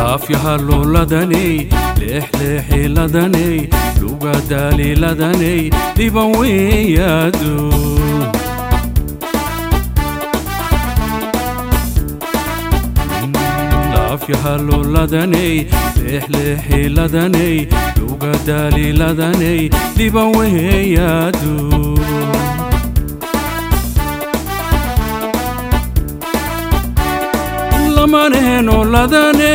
laafyaha looladani leexleexi ladani luga daali ladani dhiban weeyaadu laafyaha looladani leexleexi ladani luga daali ladani dhiban weeyaadu lamaneheno ladane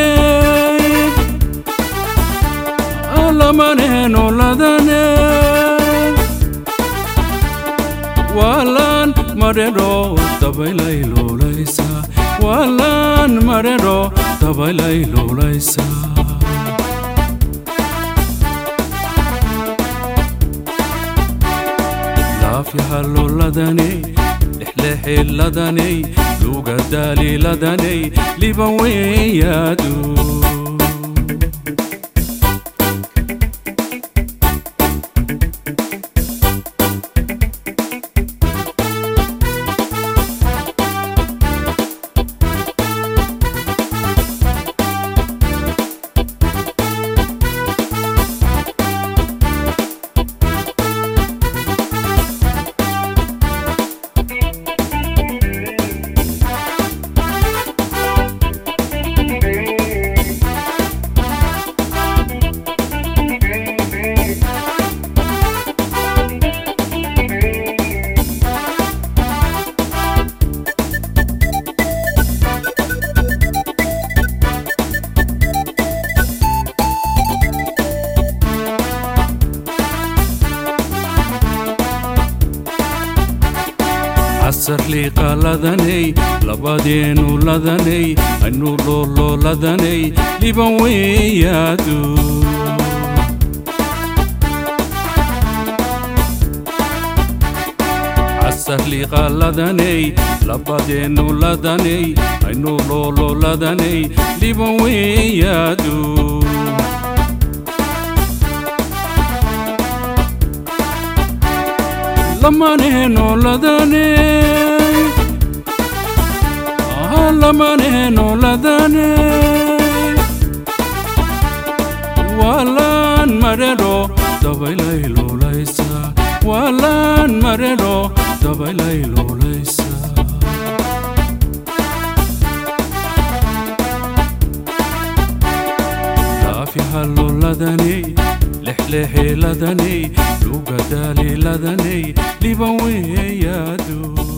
walan marero dabaylay loolaysa walan marero dabaylay loolaysa laafyaha looladani lexleexi ladani luga daali ladani liban weeyaadu عسر لي قلدني لبادينو لدني انو لولو لدني لبن ويادو عسر لي قلدني لبادينو لدني انو لولو لدني لبن ويادو lamaneheno ladane walan marero dabaylay loolaysa walan marero dabaylay loolaysa laafyaha looladani lexleexi ladani luga daali ladani dhiban weeyaadu